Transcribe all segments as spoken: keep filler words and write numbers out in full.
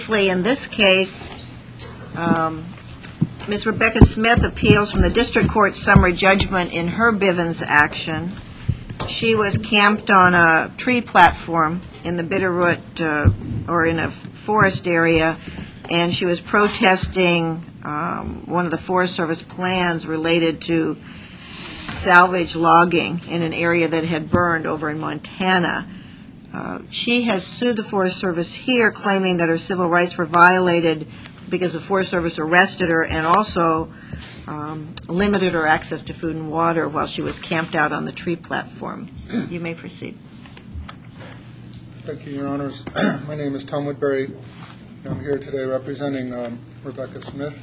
In this case, um, Miz Rebecca Smith appeals from the district court summary judgment in her Bivens action. She was camped on a tree platform in the Bitterroot, uh, or in a forest area, and she was protesting um, one of the Forest Service plans related to salvage logging in an area that had burned over in Montana. Uh, she has sued the Forest Service here, claiming that her civil rights were violated because the Forest Service arrested her and also um, limited her access to food and water while she was camped out on the tree platform. You may proceed. Thank you, Your Honors. My name is Tom Woodbury. I'm here today representing um, Rebecca Smith.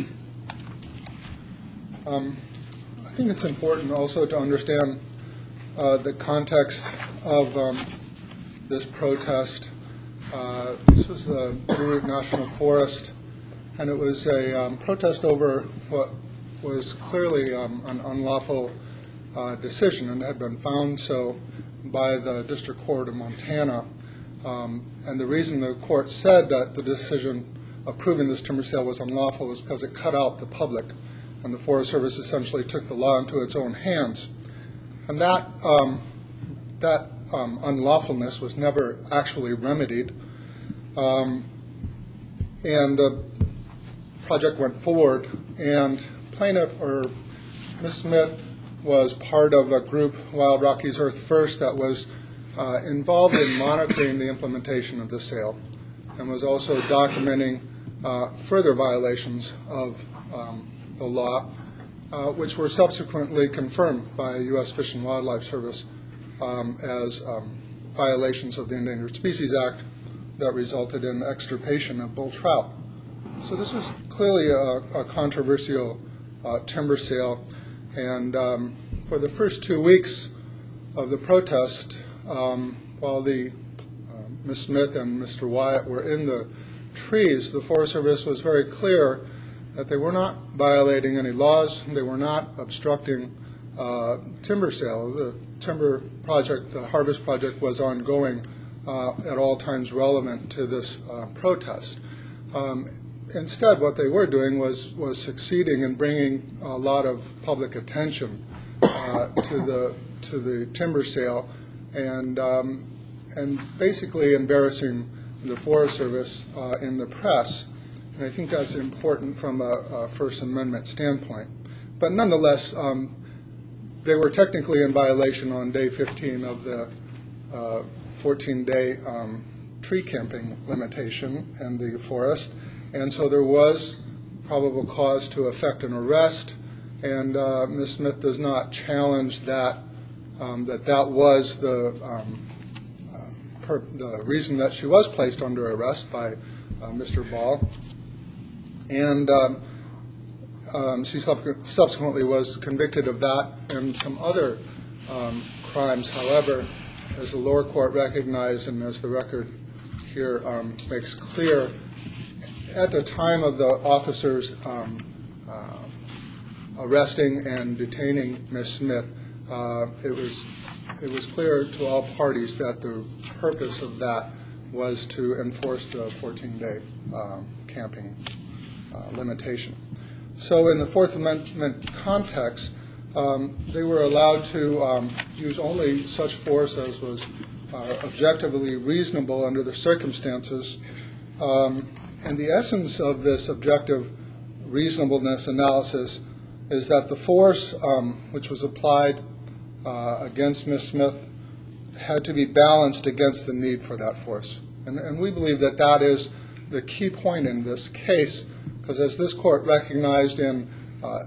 um, I think it's important also to understand uh, the context of um, this protest. Uh, this was the Bitterroot National Forest, and it was a um, protest over what was clearly um, an unlawful uh, decision, and had been found so by the District Court of Montana. Um, and the reason the court said that the decision approving this timber sale was unlawful was because it cut out the public, and the Forest Service essentially took the law into its own hands. And that um, that Um, unlawfulness was never actually remedied, um, and the project went forward, and plaintiff, or Miz Smith, was part of a group, Wild Rockies Earth First, that was uh, involved in monitoring the implementation of the sale, and was also documenting uh, further violations of um, the law, uh, which were subsequently confirmed by U S Fish and Wildlife Service Um, as um, violations of the Endangered Species Act that resulted in extirpation of bull trout. So this was clearly a, a controversial uh, timber sale, and um, for the first two weeks of the protest, um, while the uh, Miz Smith and Mister Wyatt were in the trees, the Forest Service was very clear that they were not violating any laws, they were not obstructing uh, timber sale. The timber project, the harvest project, was ongoing uh, at all times relevant to this uh, protest. Um, instead, what they were doing was was succeeding in bringing a lot of public attention uh, to the to the timber sale, and um, and basically embarrassing the Forest Service uh, in the press. And I think that's important from a, a First Amendment standpoint. But nonetheless, um, they were technically in violation on day fifteen of the fourteen-day uh, um, tree camping limitation in the forest, and so there was probable cause to effect an arrest, and uh, Miz Smith does not challenge that, um, that that was the, um, uh, per, the reason that she was placed under arrest by uh, Mister Ball. And um, Um, she subsequently was convicted of that and some other um, crimes. However, as the lower court recognized, and as the record here um, makes clear, at the time of the officers um, uh, arresting and detaining Miz Smith, uh, it was it was clear to all parties that the purpose of that was to enforce the fourteen-day um, camping uh, limitation. So in the Fourth Amendment context, um, they were allowed to um, use only such force as was uh, objectively reasonable under the circumstances. Um, and the essence of this objective reasonableness analysis is that the force um, which was applied uh, against Miz Smith had to be balanced against the need for that force. And, and we believe that that is the key point in this case, because as this court recognized in uh,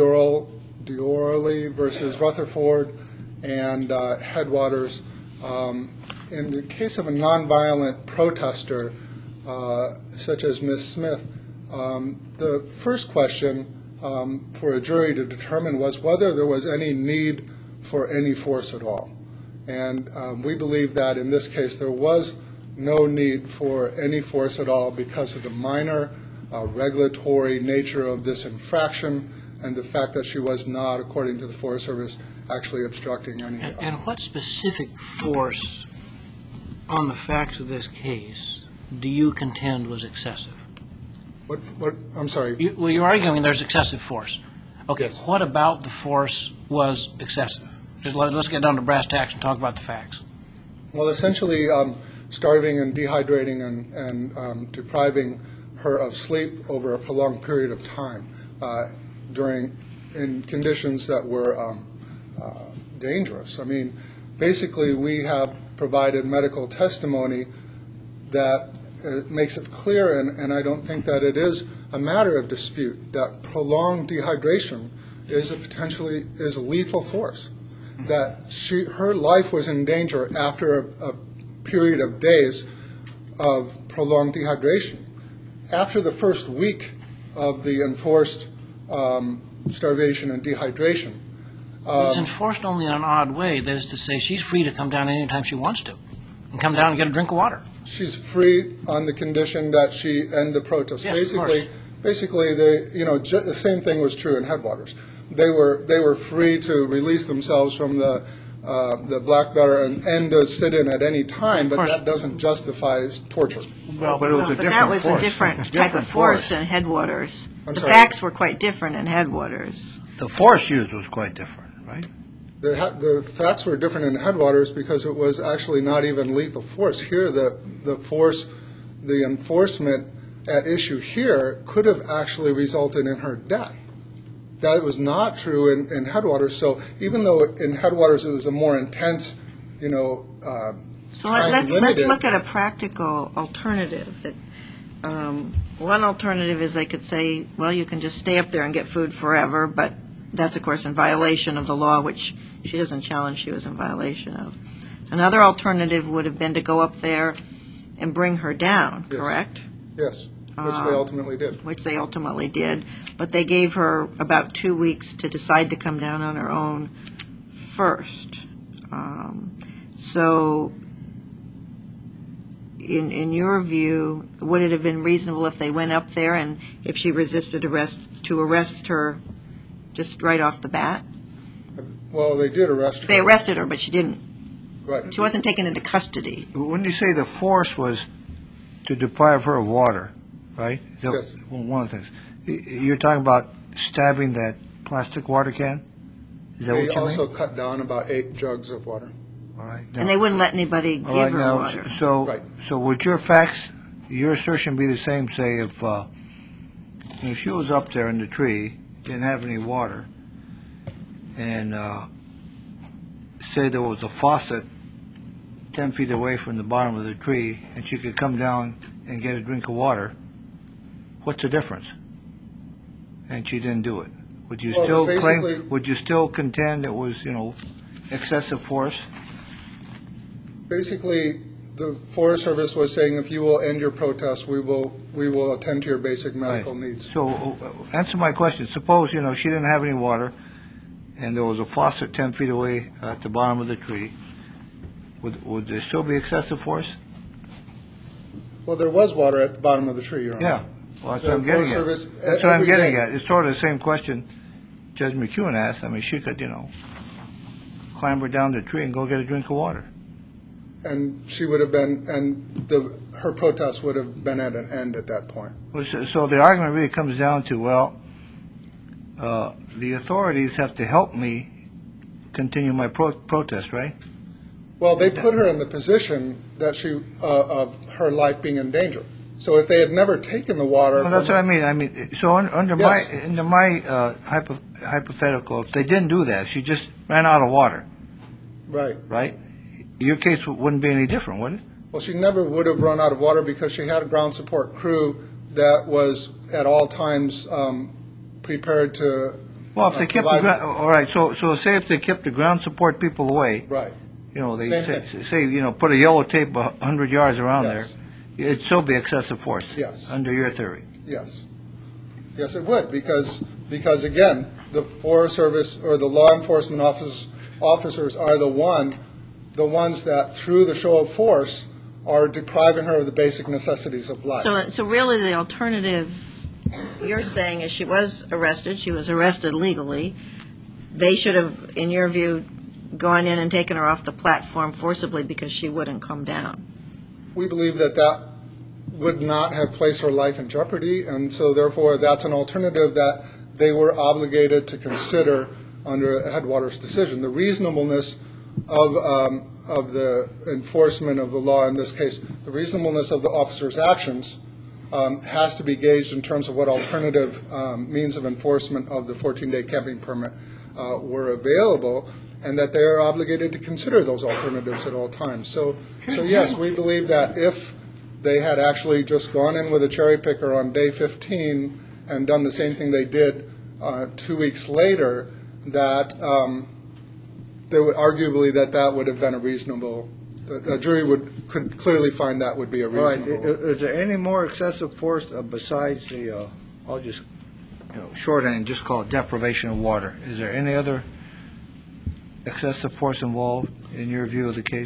Diorly versus Rutherford and uh, Headwaters, um, in the case of a nonviolent protester uh, such as Miz Smith, um, the first question um, for a jury to determine was whether there was any need for any force at all. And um, we believe that in this case there was no need for any force at all because of the minor Uh, regulatory nature of this infraction and the fact that she was not, according to the Forest Service, actually obstructing any. And, and what specific force on the facts of this case do you contend was excessive? What, what, I'm sorry. You, well, you're arguing there's excessive force. Okay, Yes. what about the force was excessive? Just let, let's get down to brass tacks and talk about the facts. Well, essentially, um, starving and dehydrating and, and um, depriving her of sleep over a prolonged period of time uh, during in conditions that were um, uh, dangerous. I mean, basically, we have provided medical testimony that uh, makes it clear, and, and I don't think that it is a matter of dispute, that prolonged dehydration is a potentially is a lethal force. That she her life was in danger after a, a period of days of prolonged dehydration. After the first week of the enforced um, starvation and dehydration, It's enforced only in an odd way. That is to say, she's free to come down anytime she wants to and come down and get a drink of water. she's free on the condition that she end the protest. Yes, of basically, course. basically, they you know ju- the same thing was true in Headwaters. They were they were free to release themselves from the uh, the black batter and end the sit-in at any time, but course. that doesn't justify torture. Well, But it was Well, a but different that was force. a different type Different of force force. in Headwaters. I'm The sorry. facts were quite different in Headwaters. The force used was quite different, right? The, ha- the facts were different in Headwaters because it was actually not even lethal force. Here, the, the force, the enforcement at issue here could have actually resulted in her death. That was not true in, in Headwaters. So even though in Headwaters it was a more intense, you know, uh, So let- time let's, let's limited- look at a practical alternative. That um, one alternative is they could say, well, you can just stay up there and get food forever, but that's, of course, in violation of the law, which she doesn't challenge she was in violation of. Another alternative would have been to go up there and bring her down, Yes. correct? Yes, which they ultimately did. Which they ultimately did. But they gave her about two weeks to decide to come down on her own first. Um, So, in, in your view, would it have been reasonable if they went up there and if she resisted arrest, to arrest her just right off the bat? Well, they did arrest her. They arrested her, but she didn't. Right. She wasn't taken into custody. When you say the force was to deprive her of water, right? Is that Yes. one of the things. Y- You're talking about stabbing that plastic water can? Is that They what you also mean? cut down about eight jugs of water. All right. And they wouldn't let anybody All give right, her now, water. so, Right. so would your facts, your assertion be the same, say, if, uh, if she was up there in the tree, didn't have any water, and, uh, say there was a faucet ten feet away from the bottom of the tree, and she could come down and get a drink of water, what's the difference? And she didn't do it. Would you Well, still basically- claim, would you still contend it was, you know, excessive force? Basically, the Forest Service was saying, if you will end your protest, we will, we will attend to your basic medical needs. So, uh, answer my question. Suppose, you know, she didn't have any water, and there was a faucet ten feet away at the bottom of the tree. Would, would there still be excessive force? Well, there was water at the bottom of the tree, Your Honor. Yeah. Well, that's The what I'm getting Forest at. Service, That's what I'm every getting day- at. It's sort of the same question Judge McEwen asked. I mean, she could, you know, clamber down the tree and go get a drink of water. And she would have been, and the, her protest would have been at an end at that point. Well, So so the argument really comes down to, well, uh, the authorities have to help me continue my pro- protest, right? Well, they put her in the position that she, uh, of her life being in danger. So if they had never taken the water. Well, that's from- what I mean. I mean, so un- under my, Yes. under my uh, hypo- hypothetical, if they didn't do that, she just ran out of water, Right. right? Your case w- wouldn't be any different, would it? Well, she never would have run out of water because she had a ground support crew that was at all times um, prepared to. Well, if uh, they kept the provide- ground, all right. So, so say if they kept the ground support people away, Right. you know, they Same say, thing. say, you know, put a yellow tape a hundred yards around Yes. there, it'd still be excessive force. Yes. Under your theory. Yes. Yes, it would, because, because again, the Forest Service or the law enforcement office, officers are the one, the ones that, through the show of force, are depriving her of the basic necessities of life. So, so really the alternative you're saying is she was arrested, she was arrested legally. They should have, in your view, gone in and taken her off the platform forcibly because she wouldn't come down. We believe that that, would not have placed her life in jeopardy, and so therefore that's an alternative that they were obligated to consider under Headwaters' decision. The reasonableness of um, of the enforcement of the law in this case, the reasonableness of the officer's actions um, has to be gauged in terms of what alternative um, means of enforcement of the fourteen-day camping permit uh, were available, and that they are obligated to consider those alternatives at all times. So, so yes, we believe that if they had actually just gone in with a cherry picker on day fifteen and done the same thing they did uh, two weeks later, that um, they would arguably that that would have been a reasonable. A jury would could clearly find that would be a All right, reasonable. i- is there any more excessive force uh, besides the, uh, I'll just, you know, shorthand, just call it deprivation of water? Is there any other excessive force involved in your view of the case?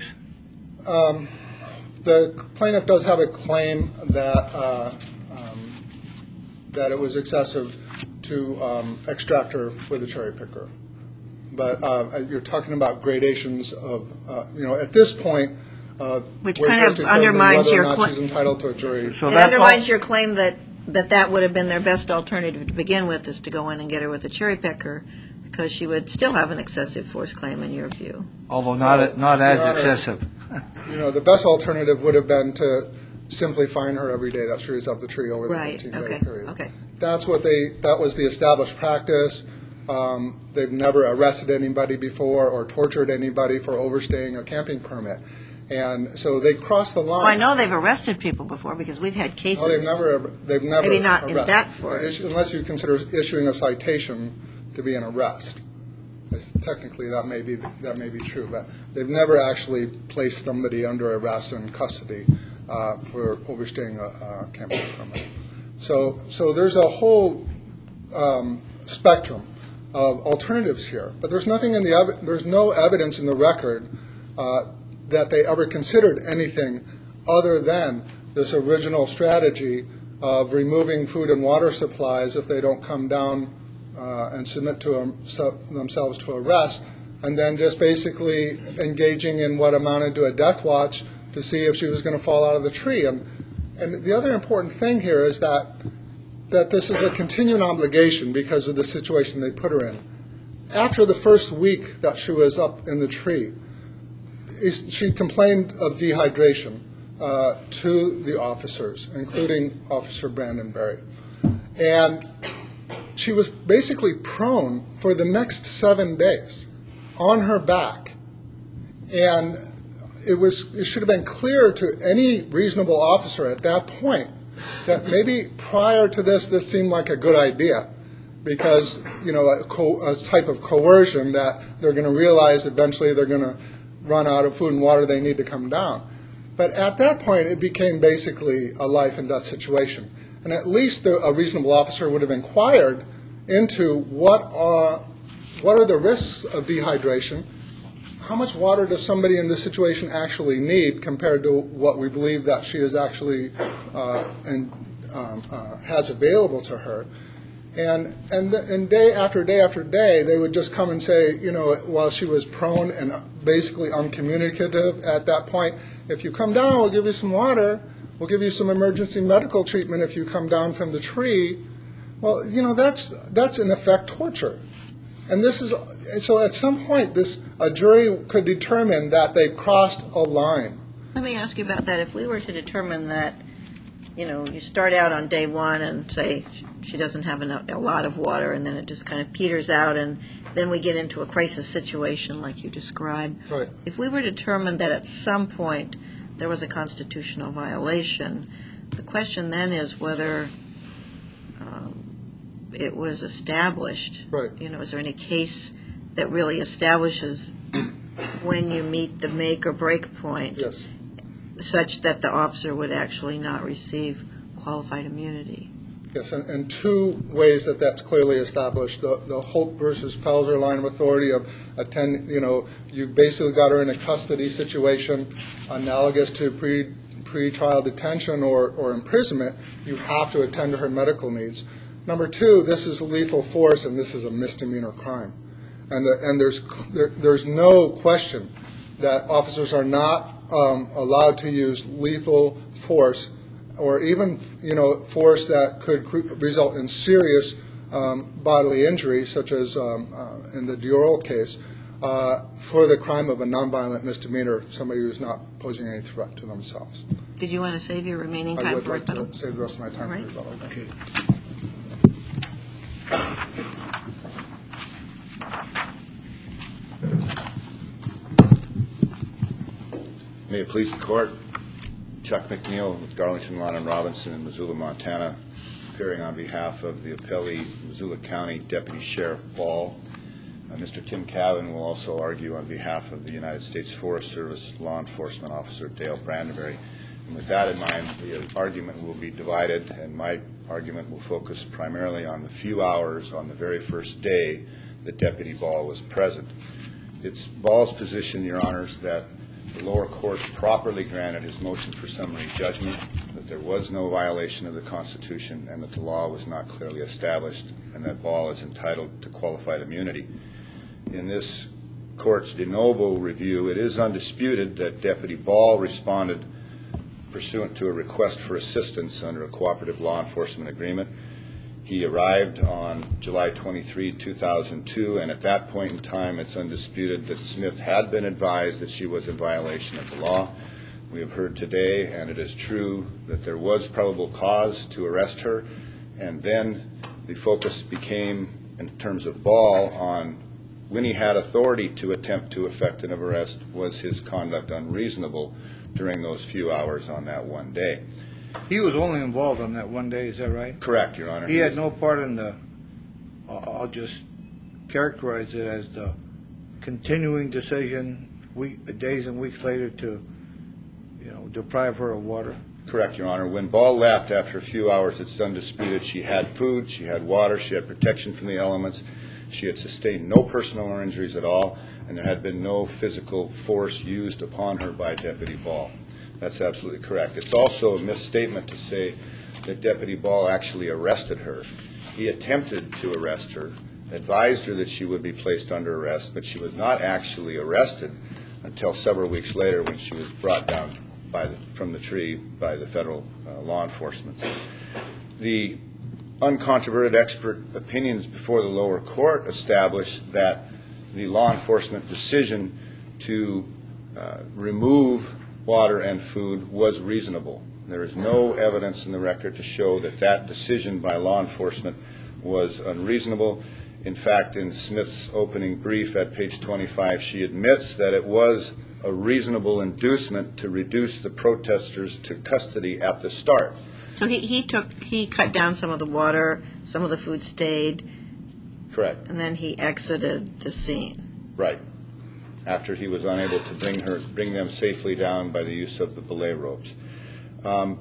Um, the plaintiff does have a claim that uh, um, that it was excessive to um, extract her with a cherry picker. But uh, you're talking about gradations of, uh, you know, at this point, uh, Which we're kind just of determining undermines whether your or not cla- she's entitled to a jury. So It that's all- undermines your claim that, that that would have been their best alternative to begin with, is to go in and get her with a cherry picker, because she would still have an excessive force claim in your view. Although not, not as Your Honor, excessive. You know, the best alternative would have been to simply fine her every day that she was up the tree over the Right, fifteen-day okay, period. okay. That's what they, that was the established practice. Um, They've never arrested anybody before or tortured anybody for overstaying a camping permit. And so they crossed the line. Well, I know they've arrested people before, because we've had cases. No, they've never, they've never. Maybe not in arrested. that force. Unless you consider issuing a citation to be an arrest. It's- Technically, that may be, that may be true, but they've never actually placed somebody under arrest and custody uh, for overstaying a, a camping permit. So, so there's a whole um, spectrum of alternatives here, but there's nothing in the, ev- there's no evidence in the record uh, that they ever considered anything other than this original strategy of removing food and water supplies if they don't come down uh, and submit to them, so, themselves to arrest, and then just basically engaging in what amounted to a death watch to see if she was going to fall out of the tree. And, and the other important thing here is that that this is a continuing obligation because of the situation they put her in. After the first week that she was up in the tree, is- she complained of dehydration uh, to the officers, including Officer Brandon Berry. And she was basically prone for the next seven days on her back. And it was it should have been clear to any reasonable officer at that point that maybe prior to this, this seemed like a good idea because, you know, a, co- a type of coercion that they're going to realize eventually they're going to run out of food and water, they need to come down. But at that point, it became basically a life and death situation. And at least the, a reasonable officer would have inquired into what are, what are the risks of dehydration. How much water does somebody in this situation actually need compared to what we believe that she is actually uh, and um, uh, has available to her? And and th- and day after day after day, they would just come and say, you know, while she was prone and basically uncommunicative at that point, if you come down, we'll give you some water. We'll give you some emergency medical treatment if you come down from the tree. Well, you know, that's that's in effect torture. And this is, so at some point, this, a jury could determine that they crossed a line. Let me ask you about that. If we were to determine that, you know, you start out on day one and say she doesn't have enough, a lot of water, and then it just kind of peters out, and then we get into a crisis situation like you described. Right. If we were to determine that at some point there was a constitutional violation, the question then is whether um, it was established. Right. You know, is there any case that really establishes when you meet the make or break point? Yes. Such that the officer would actually not receive qualified immunity. Yes, and, and two ways that that's clearly established. The, the Holt versus Pelzer line of authority of attend, you know, you've basically got her in a custody situation analogous to pre, pre-trial detention or, or imprisonment. You have to attend to her medical needs. Number two, this is lethal force, and this is a misdemeanor crime. And, the, and there's, there, there's no question that officers are not um, allowed to use lethal force or even, you know, force that could cre- result in serious um, bodily injury, such as um, uh, in the Diorol case, uh, for the crime of a nonviolent misdemeanor, somebody who's not posing any threat to themselves. Did you want to save your remaining I time would for like rebuttal? to save the rest of my time All right. for rebuttal. Okay. May it please the Court, Chuck McNeil with Garlington, Lawn and Robinson in Missoula, Montana, appearing on behalf of the appellee, Missoula County Deputy Sheriff Ball. Uh, Mister Tim Cavan will also argue on behalf of the United States Forest Service Law Enforcement Officer Dale Brandenberry. And with that in mind, the argument will be divided, and my argument will focus primarily on the few hours on the very first day that Deputy Ball was present. It's Ball's position, Your Honors, that the lower court properly granted his motion for summary judgment, that there was no violation of the Constitution, and that the law was not clearly established, and that Ball is entitled to qualified immunity. In this court's de novo review, it is undisputed that Deputy Ball responded pursuant to a request for assistance under a cooperative law enforcement agreement. He arrived on July twenty-third, two thousand two, and at that point in time, it's undisputed that Smith had been advised that she was in violation of the law. We have heard today, and it is true, that there was probable cause to arrest her, and then the focus became, in terms of Ball, on when he had authority to attempt to effect an arrest, was his conduct unreasonable during those few hours on that one day. He was only involved on that one day, is that right? Correct, Your Honor. He had no part in the, uh, I'll just characterize it as the continuing decision week, days and weeks later to, you know, deprive her of water. Correct, Your Honor. When Ball left after a few hours, it's undisputed she had food, she had water, she had protection from the elements, she had sustained no personal injuries at all, and there had been no physical force used upon her by Deputy Ball. That's absolutely correct. It's also a misstatement to say that Deputy Ball actually arrested her. He attempted to arrest her, advised her that she would be placed under arrest, but she was not actually arrested until several weeks later when she was brought down by the, from the tree by the federal uh, law enforcement. The uncontroverted expert opinions before the lower court established that the law enforcement decision to uh, remove water and food was reasonable. There is no evidence in the record to show that that decision by law enforcement was unreasonable. In fact, in Smith's opening brief at page twenty-five, she admits that it was a reasonable inducement to reduce the protesters to custody at the start. So he, he took, he cut down some of the water, some of the food stayed, Correct. and then he exited the scene. Right. After he was unable to bring her, bring them safely down by the use of the belay ropes. Um,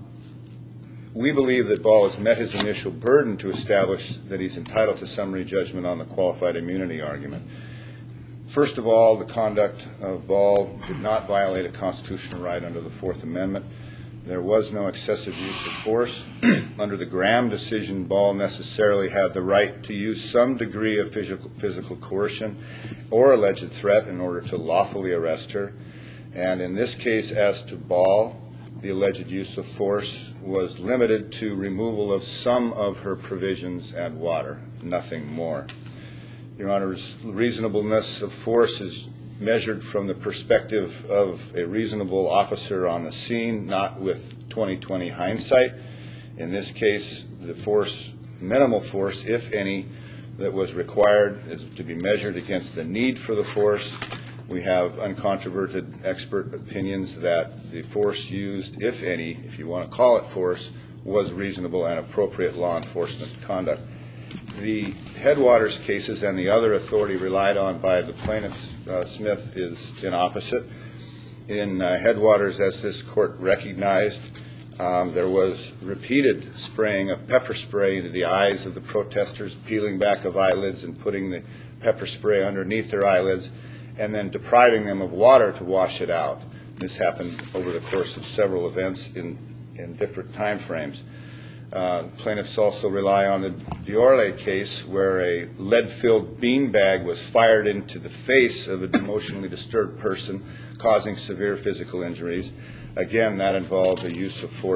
we believe that Ball has met his initial burden to establish that he's entitled to summary judgment on the qualified immunity argument. First of all, the conduct of Ball did not violate a constitutional right under the Fourth Amendment. There was no excessive use of force. Under the Graham decision, Ball necessarily had the right to use some degree of physical, physical coercion or alleged threat in order to lawfully arrest her. And in this case, as to Ball, the alleged use of force was limited to removal of some of her provisions and water, nothing more. Your Honor's reasonableness of force is measured from the perspective of a reasonable officer on the scene, not with twenty twenty hindsight. In this case, the force, minimal force, if any, that was required is to be measured against the need for the force. We have uncontroverted expert opinions that the force used, if any, if you want to call it force, was reasonable and appropriate law enforcement conduct. The Headwaters cases and the other authority relied on by the plaintiff, uh, Smith, is in opposite. In uh, Headwaters, as this court recognized, um, there was repeated spraying of pepper spray into the eyes of the protesters, peeling back of eyelids and putting the pepper spray underneath their eyelids, and then depriving them of water to wash it out. This happened over the course of several events in, in different time frames. Uh, plaintiffs also rely on the Diorle case, where a lead-filled beanbag was fired into the face of an emotionally disturbed person, causing severe physical injuries. Again, that involved the use of force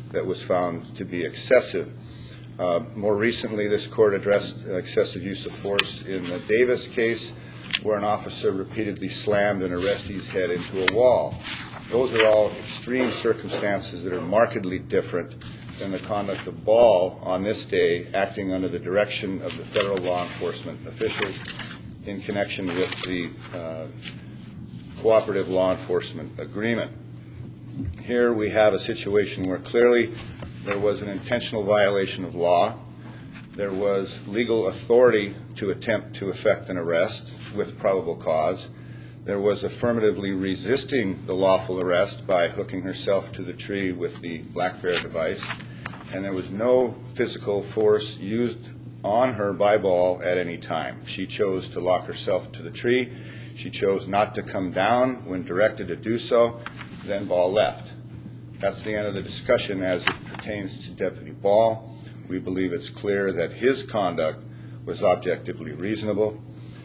that was found to be excessive. Uh, more recently, this court addressed excessive use of force in the Davis case, where an officer repeatedly slammed an arrestee's head into a wall. Those are all extreme circumstances that are markedly different than the conduct of Ball on this day, acting under the direction of the federal law enforcement officials in connection with the uh, cooperative law enforcement agreement. Here we have a situation where clearly there was an intentional violation of law. There was legal authority to attempt to effect an arrest with probable cause. There was affirmatively resisting the lawful arrest by hooking herself to the tree with the black bear device. And there was no physical force used on her by Ball at any time. She chose to lock herself to the tree. She chose not to come down when directed to do so. Then Ball left. That's the end of the discussion as it pertains to Deputy Ball. We believe it's clear that his conduct was objectively reasonable.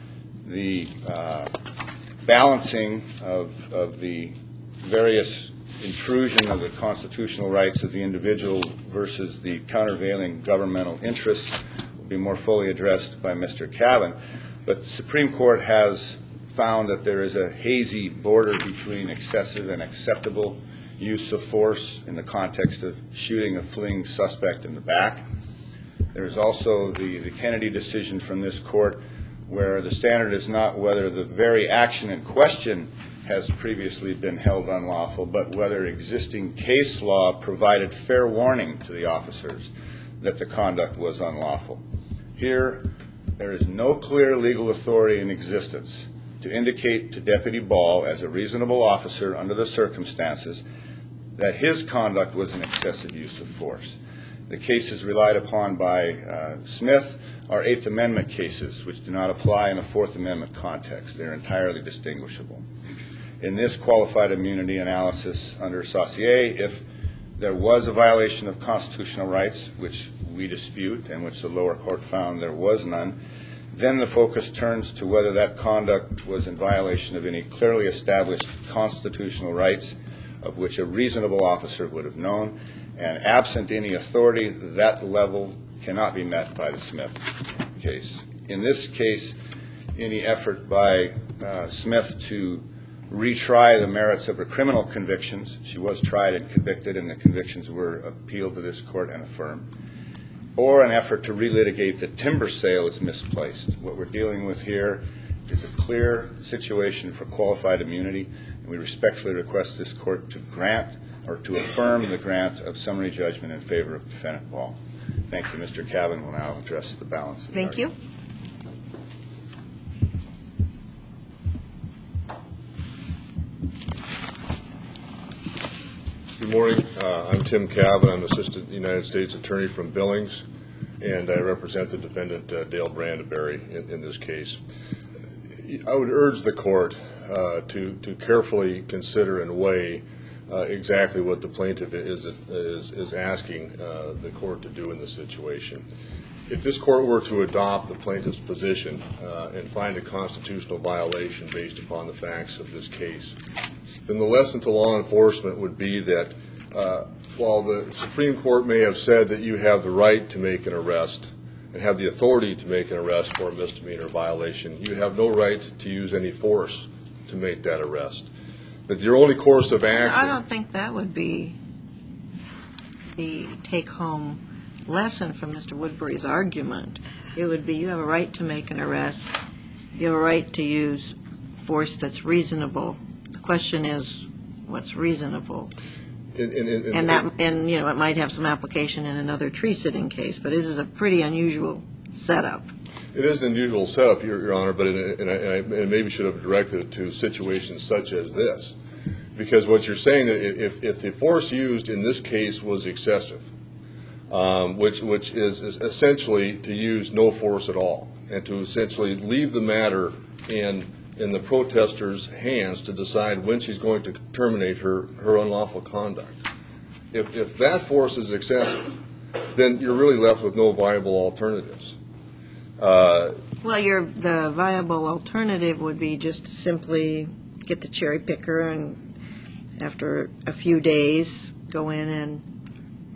The uh, balancing of, of the various intrusion of the constitutional rights of the individual versus the countervailing governmental interests will be more fully addressed by Mister Cavan. But the Supreme Court has found that there is a hazy border between excessive and acceptable use of force in the context of shooting a fleeing suspect in the back. There's also the, the Kennedy decision from this court, where the standard is not whether the very action in question has previously been held unlawful, but whether existing case law provided fair warning to the officers that the conduct was unlawful. Here, there is no clear legal authority in existence to indicate to Deputy Ball, as a reasonable officer under the circumstances, that his conduct was an excessive use of force. The cases relied upon by uh, Smith are Eighth Amendment cases, which do not apply in a Fourth Amendment context. They're entirely distinguishable. In this qualified immunity analysis under Saussure, if there was a violation of constitutional rights, which we dispute and which the lower court found there was none, then the focus turns to whether that conduct was in violation of any clearly established constitutional rights of which a reasonable officer would have known, and absent any authority, that level cannot be met by the Smith case. In this case, any effort by uh, Smith to retry the merits of her criminal convictions, she was tried and convicted, and the convictions were appealed to this court and affirmed, or an effort to relitigate the timber sale is misplaced. What we're dealing with here is a clear situation for qualified immunity, and we respectfully request this court to grant or to affirm the grant of summary judgment in favor of Defendant Ball. Thank you. Mister Cavan will now address the balance. Of the Thank you. argument. Good morning. Uh, I'm Tim Cavan. I'm Assistant United States Attorney from Billings, and I represent the defendant, uh, Dale Brandeberry, in, in this case. I would urge the court uh, to, to carefully consider and weigh uh, exactly what the plaintiff is, is, is asking uh, the court to do in this situation. If this court were to adopt the plaintiff's position uh, and find a constitutional violation based upon the facts of this case, then the lesson to law enforcement would be that uh, while the Supreme Court may have said that you have the right to make an arrest and have the authority to make an arrest for a misdemeanor violation, you have no right to use any force to make that arrest. That your only course of action... I don't think that would be the take-home lesson from Mister Woodbury's argument. It would be you have a right to make an arrest. You have a right to use force that's reasonable. The question is, what's reasonable? In, in, in, And that, and you know, it might have some application in another tree-sitting case, but it is a pretty unusual setup. It is an unusual setup, Your, Your Honor, but it, and I, and I and maybe should have directed it to situations such as this, because what you're saying that if if the force used in this case was excessive, um, which which is, is essentially to use no force at all, and to essentially leave the matter in in the protester's hands to decide when she's going to terminate her, her unlawful conduct. If, if that force is excessive, then you're really left with no viable alternatives. Uh, Well, your, the viable alternative would be just to simply get the cherry picker and after a few days go in and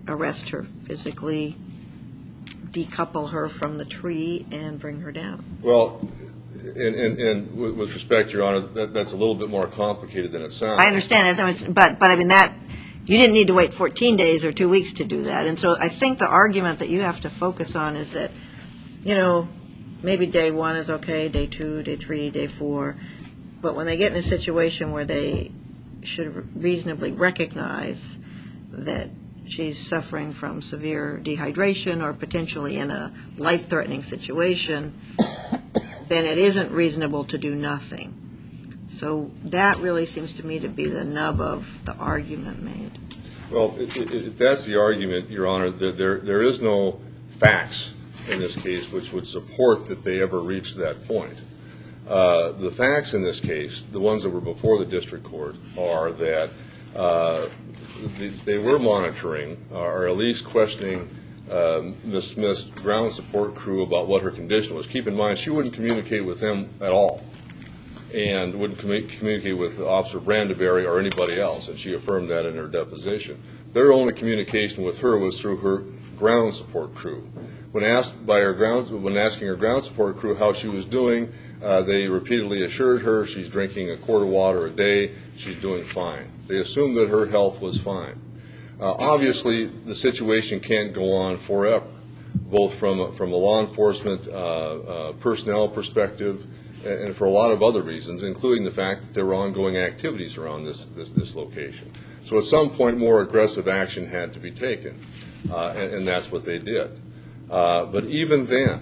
arrest her physically, decouple her from the tree, and bring her down. Well, and, and, and with with respect, Your Honor, that, that's a little bit more complicated than it sounds. I understand it, but, but I mean, that, you didn't need to wait fourteen days or two weeks to do that. And so I think the argument that you have to focus on is that, you know, maybe day one is okay, day two, day three, day four, but when they get in a situation where they should reasonably recognize that she's suffering from severe dehydration or potentially in a life-threatening situation, then it isn't reasonable to do nothing. So that really seems to me to be the nub of the argument made. Well, it, it, it, that's the argument, Your Honor. That there there is no facts in this case which would support that they ever reached that point. Uh, the facts in this case, the ones that were before the district court, are that uh, they, they were monitoring, uh, or at least questioning, uh, Miz Smith's ground support crew about what her condition was. Keep in mind, she wouldn't communicate with them at all, and wouldn't commu- communicate with Officer Brandeberry or anybody else, and she affirmed that in her deposition. Their only communication with her was through her ground support crew. When asked by her ground, when asking her ground support crew how she was doing, uh, they repeatedly assured her she's drinking a quart of water a day, she's doing fine. They assumed that her health was fine. Uh, obviously, the situation can't go on forever, both from a, from a law enforcement uh, uh, personnel perspective and for a lot of other reasons, including the fact that there were ongoing activities around this, this, this location. So at some point, more aggressive action had to be taken, uh, and, and that's what they did. Uh, but even then,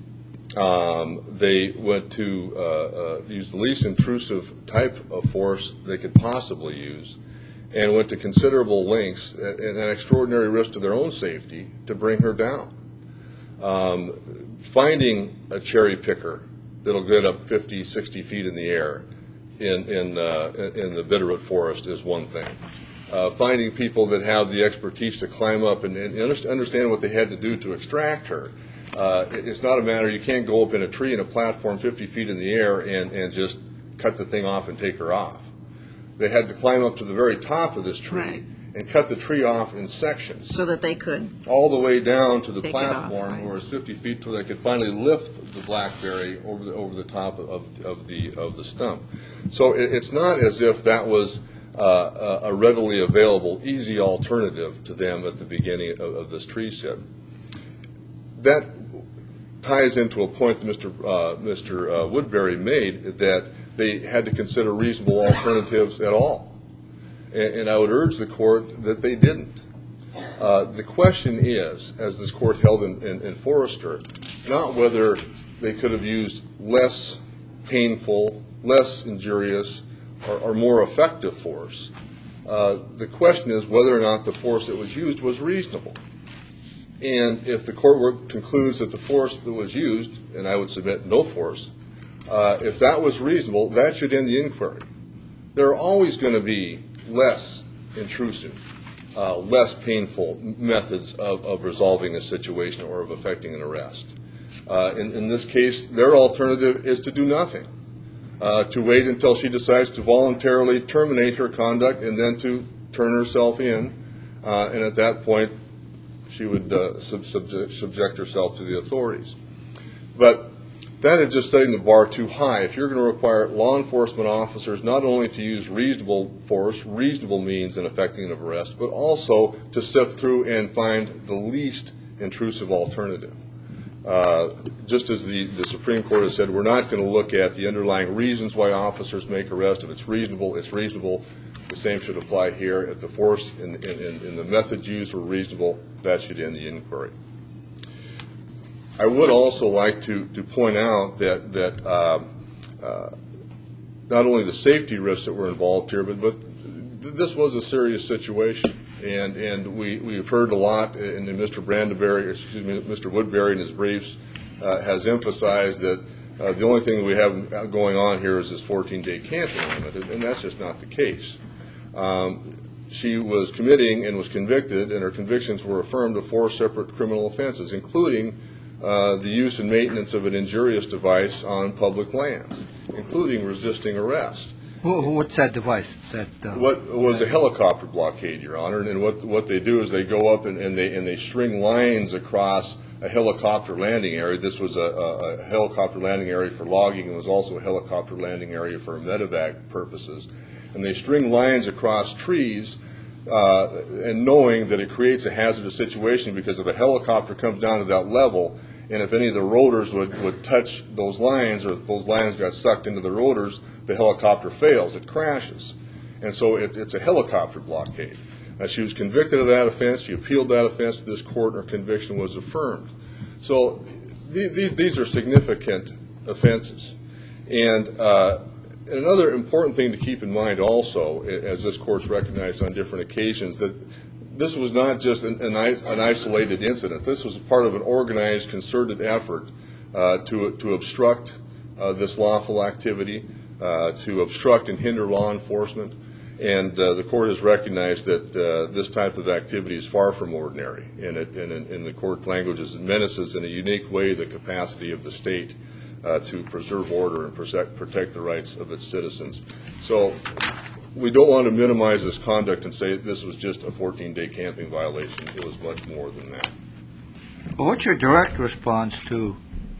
um, they went to uh, uh, use the least intrusive type of force they could possibly use, and went to considerable lengths at, at an extraordinary risk to their own safety to bring her down. Um, finding a cherry picker that'll get up fifty, sixty feet in the air in in, uh, in the Bitterroot Forest is one thing. Uh, finding people that have the expertise to climb up and, and understand what they had to do to extract her. Uh, it's not a matter, you can't go up in a tree in a platform fifty feet in the air and, and just cut the thing off and take her off. They had to climb up to the very top of this tree Right. and cut the tree off in sections. So that they could, All the way down to the Take it off, platform right. where it's fifty feet till they could finally lift the blackberry over the over the top of, of the of the stump. So it, it's not as if that was uh, a readily available, easy alternative to them at the beginning of, of this tree sit. That ties into a point that Mister Uh, Mister Uh, Woodbury made, that they had to consider reasonable alternatives at all. And, and I would urge the court that they didn't. Uh, the question is, as this court held in, in, in Forrester, not whether they could have used less painful, less injurious, or, or more effective force. Uh, the question is whether or not the force that was used was reasonable. And if the court were, concludes that the force that was used, and I would submit no force, uh, if that was reasonable, that should end the inquiry. There are always going to be less intrusive, uh, less painful methods of, of resolving a situation or of effecting an arrest. Uh, in, in this case, their alternative is to do nothing, uh, to wait until she decides to voluntarily terminate her conduct and then to turn herself in, uh, and at that point, she would uh, sub- subject, subject herself to the authorities. But that is just setting the bar too high. If you're going to require law enforcement officers not only to use reasonable force, reasonable means in effecting an arrest, but also to sift through and find the least intrusive alternative. Uh, just as the, the Supreme Court has said, we're not going to look at the underlying reasons why officers make arrests. If it's reasonable, it's reasonable. The same should apply here. If the force and the methods used were reasonable, that should end the inquiry. I would also like to, to point out that, that uh, uh, not only the safety risks that were involved here, but, but this was a serious situation. And, and we, we've heard a lot, and Mister Brandeberry, excuse me, Mister Woodbury in his briefs uh, has emphasized that uh, the only thing we have going on here is this fourteen-day camping limit, and that's just not the case. Um, she was committing and was convicted, and her convictions were affirmed of four separate criminal offenses, including uh, the use and maintenance of an injurious device on public lands, including resisting arrest. Wh- What's that device? That uh, What was a helicopter blockade, Your Honor, and what what they do is they go up and, and they and they string lines across a helicopter landing area. This was a, a, a helicopter landing area for logging, and was also a helicopter landing area for medevac purposes. And they string lines across trees, uh, and knowing that it creates a hazardous situation because if a helicopter comes down to that level, and if any of the rotors would, would touch those lines, or if those lines got sucked into the rotors, the helicopter fails, it crashes. And so it, it's a helicopter blockade. Uh, she was convicted of that offense. She appealed that offense to this court, and her conviction was affirmed. So the, the, these are significant offenses. And uh, another important thing to keep in mind also, as this court's recognized on different occasions, that this was not just an, an, an isolated incident. This was part of an organized, concerted effort uh, to, to obstruct uh, this lawful activity, uh, to obstruct and hinder law enforcement. And uh, the court has recognized that uh, this type of activity is far from ordinary. And, it, and in, in the court language, it menaces in a unique way the capacity of the state uh, to preserve order and protect, protect the rights of its citizens. So we don't want to minimize this conduct and say this was just a fourteen-day camping violation. It was much more than that. Well, what's your direct response to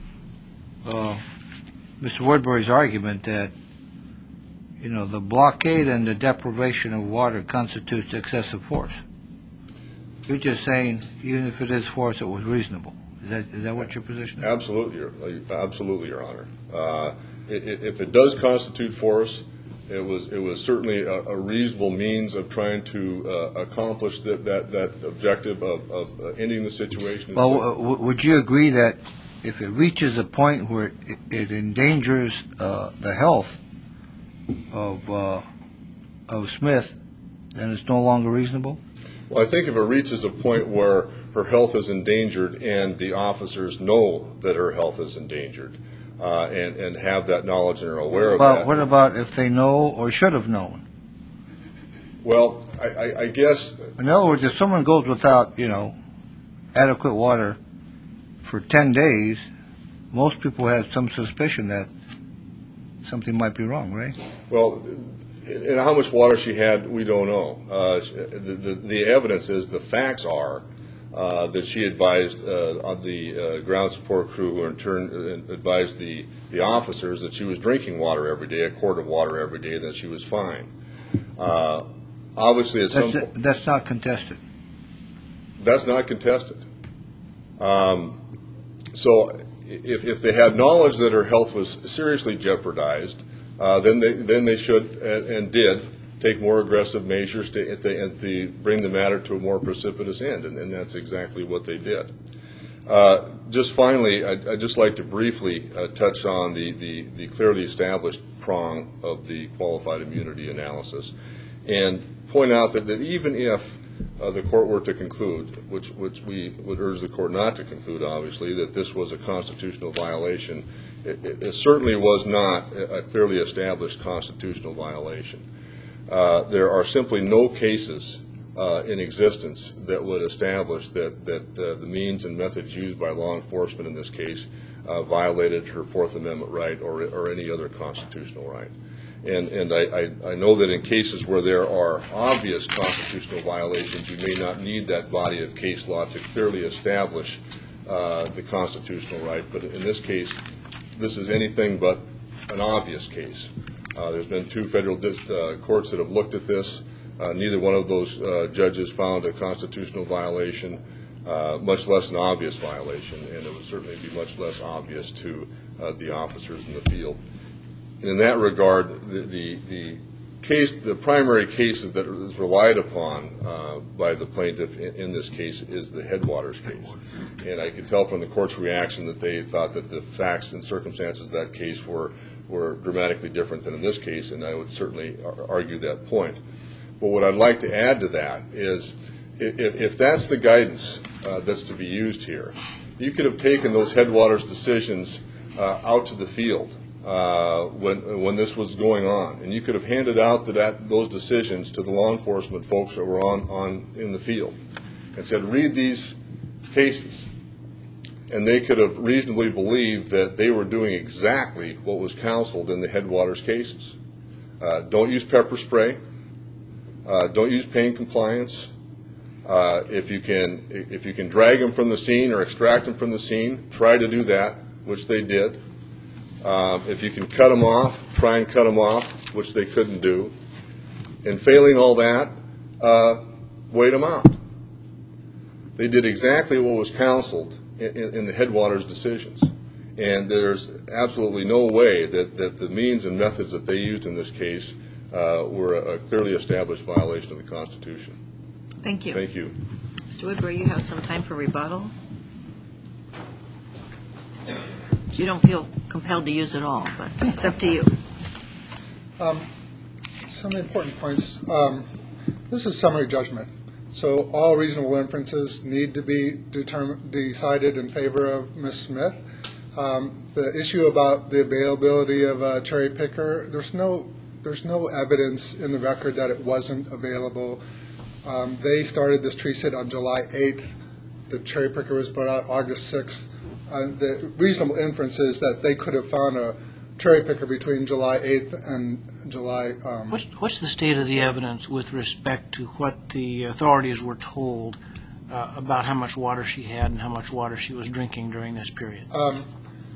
uh, Mister Woodbury's argument that, you know, the blockade and the deprivation of water constitutes excessive force? You're just saying, even if it is force, it was reasonable. Is that is that what your position is? Absolutely, Your, absolutely, Your Honor. Uh, it, it, if it does constitute force, it was it was certainly a, a reasonable means of trying to uh, accomplish that, that, that objective of, of uh, ending the situation. Well, w- w- would you agree that if it reaches a point where it, it endangers uh, the health of uh, of Smith, then it's no longer reasonable? Well, I think if it reaches a point where her health is endangered and the officers know that her health is endangered uh, and, and have that knowledge and are aware of Well, that. what about if they know or should have known? Well, I, I, I guess, In other words, if someone goes without, you know, adequate water for ten days, most people have some suspicion that something might be wrong, right? well, and how much water she had, we don't know. Uh, the, the, the evidence is, the facts are uh, that she advised uh, on the uh, ground support crew, who in turn uh, advised the, the officers that she was drinking water every day, a quart of water every day, that she was fine. Uh, obviously, at some That's, point, that's not contested. that's not contested. Um, so if, if they had knowledge that her health was seriously jeopardized, uh, then they then they should and, and did take more aggressive measures to, at the, at the, bring the matter to a more precipitous end, and, and that's exactly what they did. Uh, just finally, I'd, I'd just like to briefly uh, touch on the, the, the clearly established prong of the qualified immunity analysis, and point out that, that even if uh, the court were to conclude, which, which we would urge the court not to conclude, obviously, that this was a constitutional violation, it, it, it certainly was not a clearly established constitutional violation. Uh, there are simply no cases uh, in existence that would establish that, that uh, the means and methods used by law enforcement in this case uh, violated her Fourth Amendment right or, or any other constitutional right. And, and I, I, I know that in cases where there are obvious constitutional violations, you may not need that body of case law to clearly establish uh, the constitutional right. But in this case, this is anything but an obvious case. Uh, there's been two federal dis- uh, courts that have looked at this. Uh, neither one of those uh, judges found a constitutional violation, uh, much less an obvious violation, and it would certainly be much less obvious to uh, the officers in the field. And in that regard, the, the, the case, the primary case that is relied upon uh, by the plaintiff in, in this case is the Headwaters case. And I could tell from the court's reaction that they thought that the facts and circumstances of that case were, were dramatically different than in this case, and I would certainly ar- argue that point. But what I'd like to add to that is, if, if that's the guidance uh, that's to be used here, you could have taken those Headwaters decisions uh, out to the field Uh, when when this was going on, and you could have handed out that those decisions to the law enforcement folks that were on, on in the field, and said, read these cases, and they could have reasonably believed that they were doing exactly what was counseled in the Headwaters cases. Uh, don't use pepper spray. Uh, don't use pain compliance. Uh, if you can, if you can drag them from the scene or extract them from the scene, try to do that, which they did. Um, if you can cut them off, try and cut them off, which they couldn't do. And failing all that, uh, wait them out. They did exactly what was counseled in, in, in the Headwaters decisions. And there's absolutely no way that, that the means and methods that they used in this case uh, were a clearly established violation of the Constitution. Thank you. Thank you. Mister Woodbury, you have some time for rebuttal. You don't feel compelled to use it all, but it's up to you. Um, some important points. Um, this is summary judgment, so all reasonable inferences need to be determined, decided in favor of Miz Smith. Um, the issue about the availability of a cherry picker, there's no, there's no evidence in the record that it wasn't available. Um, they started this tree sit on July eighth. The cherry picker was brought out August sixth. And the reasonable inference is that they could have found a cherry picker between July eighth and July. Um, What's, what's the state of the evidence with respect to what the authorities were told uh, about how much water she had and how much water she was drinking during this period? um,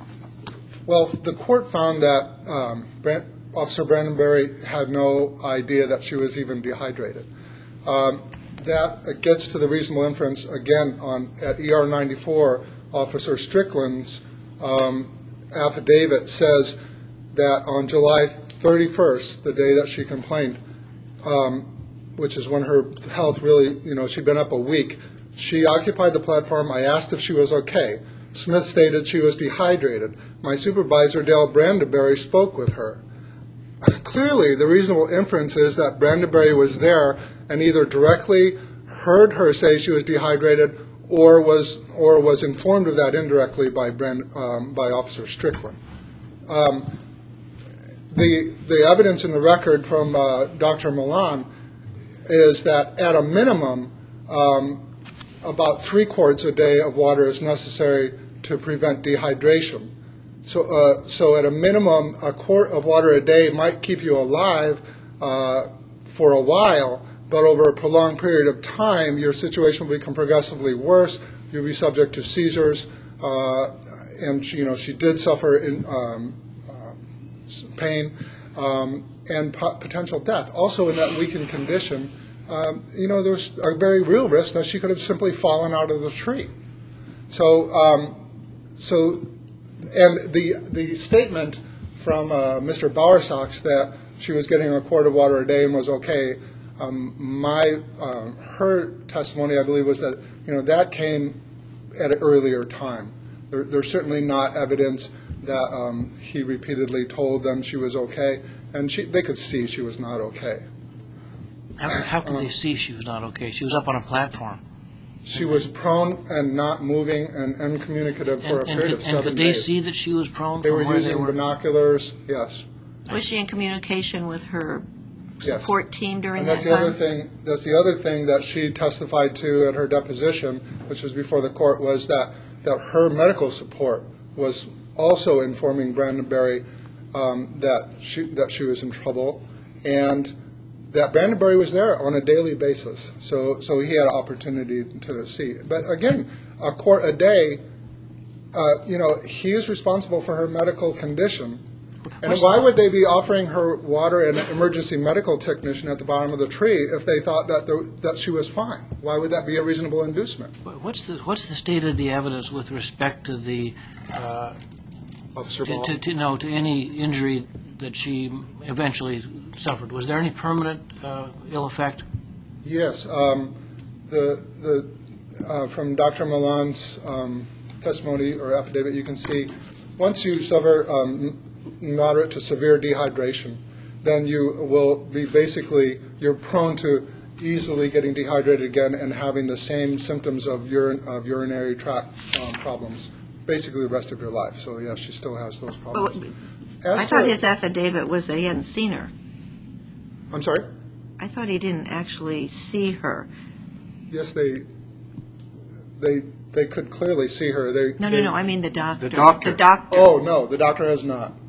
well, the court found that um, Brand, Officer Brandenberry had no idea that she was even dehydrated. Um, that gets to the reasonable inference again on at E R ninety-four. Officer Strickland's um, affidavit says that on July thirty-first, the day that she complained, um, which is when her health really, you know, she'd been up a week, she occupied the platform. I asked if she was okay. Smith stated she was dehydrated. My supervisor, Dale Brandenberry, spoke with her. Clearly, the reasonable inference is that Brandenberry was there and either directly heard her say she was dehydrated or was or was informed of that indirectly by Brand, um, by Officer Strickland. Um, the the evidence in the record from uh, Doctor Milan is that at a minimum, um, about three quarts a day of water is necessary to prevent dehydration. So, uh, so at a minimum, a quart of water a day might keep you alive uh, for a while, but over a prolonged period of time, your situation will become progressively worse. You'll be subject to seizures, uh, and she, you know she did suffer in um, uh, pain um, and po- potential death. Also, in that weakened condition, um, you know there's a very real risk that she could have simply fallen out of the tree. So, um, so, and the the statement from uh, Mister Bowersox that she was getting a quart of water a day and was okay. Um, my uh, her testimony, I believe, was that you know that came at an earlier time. There, there's certainly not evidence that um, he repeatedly told them she was okay, and she, they could see she was not okay. How, how could they see she was not okay? She was up on a platform. She was prone and not moving and uncommunicative for And, a and, period and of seven could they days. see that she was prone They from were where using they were? binoculars. Yes. Was she in communication with her Yes. support team during And that that's the time? other thing. That's the other thing that she testified to at her deposition, which was before the court, was that that her medical support was also informing Brandenberry um, that she that she was in trouble, and that Brandenberry was there on a daily basis. So so he had opportunity to see. But again, a quart a day. Uh, you know, he is responsible for her medical condition. And What's why the- would they be offering her water and an emergency medical technician at the bottom of the tree if they thought that the, that she was fine? Why would that be a reasonable inducement? What's the what's the state of the evidence with respect to the uh, Officer to, Ball? to, to no to any injury that she eventually suffered? Was there any permanent uh, ill effect? Yes. Um, the the uh, from Doctor Milan's um, testimony or affidavit, you can see once you suffer um, moderate to severe dehydration, then you will be basically, you're prone to easily getting dehydrated again and having the same symptoms of urine of urinary tract um, problems basically the rest of your life. So yes, she still has those But problems. As I thought for- his affidavit was that he hadn't seen her. I'm sorry? I thought he didn't actually see her. Yes, they, they, they could clearly see her. They, No, no, no, I mean the doctor. doctor. The doctor. Oh, no, the doctor has not.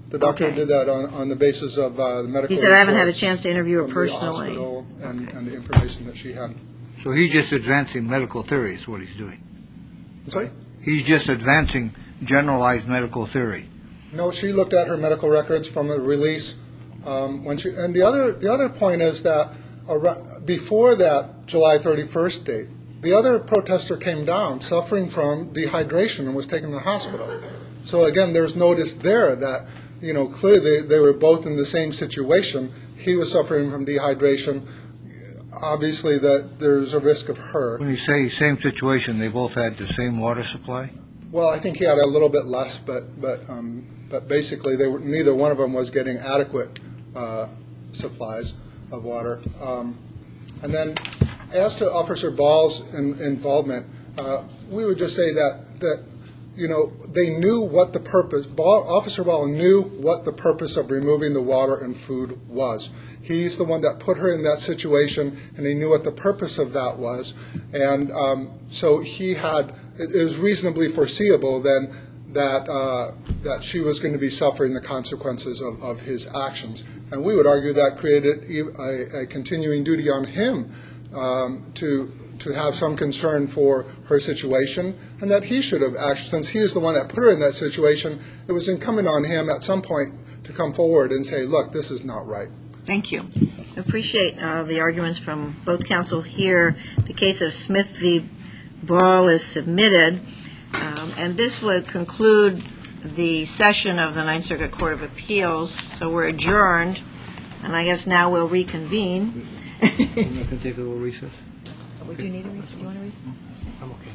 The doctor Okay. did that on, on the basis of uh, the medical He said, I haven't had a reports chance to interview her from the personally. hospital and, and the information that she had. So he's just advancing medical theory is what he's doing. Sorry? He's just advancing generalized medical theory. No, she looked at her medical records from the release. Um, when she, and the other, the other point is that ar- before that July thirty-first date, the other protester came down suffering from dehydration and was taken to the hospital. So again, there's notice there that, you know, clearly they, they were both in the same situation. He was suffering from dehydration. Obviously, that there's a risk of her. When you say same situation, they both had the same water supply? Well, I think he had a little bit less, but but um, but basically, they were, neither one of them was getting adequate uh, supplies of water. Um, and then, as to Officer Ball's in, involvement, uh, we would just say that that you know they knew what the purpose. Ball, Officer Ball knew what the purpose of removing the water and food was. He's the one that put her in that situation, and he knew what the purpose of that was. And um, so he had. It, it was reasonably foreseeable then that uh, that she was going to be suffering the consequences of, of his actions. And we would argue that created a, a continuing duty on him um, to to have some concern for her situation, and that he should have actually, since he is the one that put her in that situation, it was incumbent on him at some point to come forward and say, look, this is not right. Thank you. I appreciate uh, the arguments from both counsel here. The case of Smith v. Ball is submitted, um, and this would conclude the session of the Ninth Circuit Court of Appeals. So we're adjourned, and I guess now we'll reconvene. I'm not going to take a little recess. Do you need a recess? Do you want a recess? I'm okay.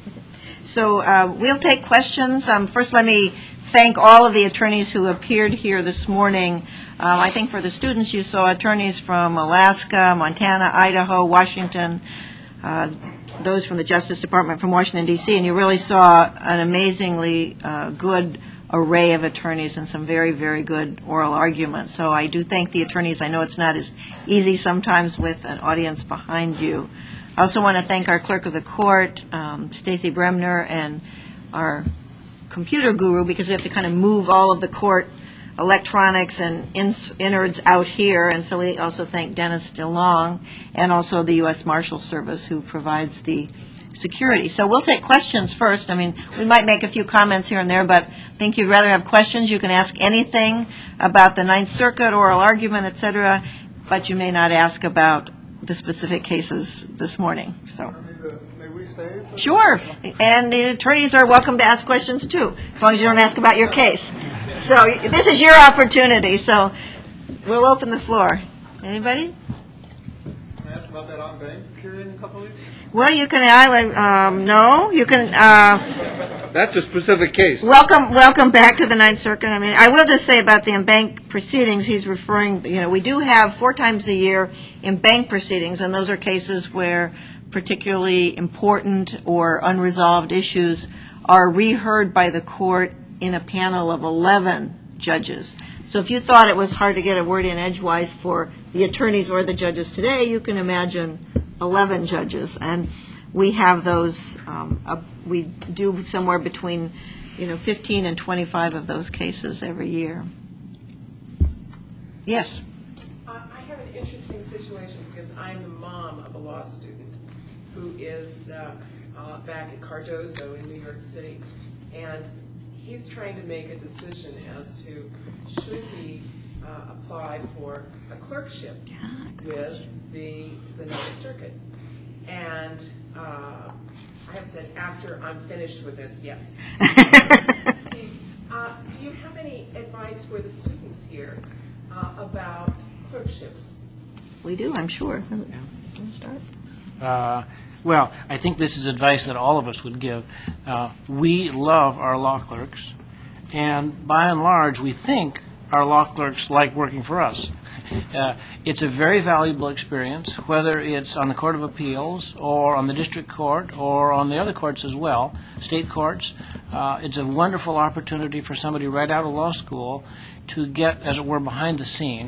So uh, we'll take questions. Um, First, let me thank all of the attorneys who appeared here this morning. Um, I think for the students, you saw attorneys from Alaska, Montana, Idaho, Washington, uh, those from the Justice Department from Washington, D C, and you really saw an amazingly uh, good array of attorneys and some very, very good oral arguments. So I do thank the attorneys. I know it's not as easy sometimes with an audience behind you. I also want to thank our clerk of the court, um, Stacy Bremner, and our computer guru, because we have to kind of move all of the court electronics and ins- innards out here. And so we also thank Dennis DeLong and also the U S Marshal Service, who provides the security. So we'll take questions first. I mean, we might make a few comments here and there, but I think you'd rather have questions. You can ask anything about the Ninth Circuit, oral argument, et cetera, but you may not ask about the specific cases this morning. So. May we stay? Sure, and the attorneys are welcome to ask questions too, as long as you don't ask about your case. So this is your opportunity, so we'll open the floor. Anybody? Can I ask about that on bank period in a couple of weeks? Well, you can, I, um, no, you can, uh, That's a specific case. welcome, welcome back to the Ninth Circuit. I mean, I will just say about the in-bank proceedings, he's referring, you know, we do have four times a year in-bank proceedings, and those are cases where particularly important or unresolved issues are reheard by the court in a panel of eleven judges. So if you thought it was hard to get a word in edgewise for the attorneys or the judges today, you can imagine eleven judges. And we have those, um, uh, we do somewhere between, you know, fifteen and twenty-five of those cases every year. Yes? Uh, I have an interesting situation because I'm the mom of a law student who is uh, uh, back at Cardozo in New York City, and he's trying to make a decision as to should he uh, apply for a clerkship with the the Ninth Circuit. And uh, I have said, after I'm finished with this, yes. uh, do you have any advice for the students here uh, about clerkships? We do, I'm sure. Wanna start? Uh, Well, I think this is advice that all of us would give. Uh, we love our law clerks, and by and large, we think our law clerks like working for us. Uh, it's a very valuable experience, whether it's on the Court of Appeals or on the district court or on the other courts as well, state courts. Uh, it's a wonderful opportunity for somebody right out of law school to get, as it were, behind the scenes.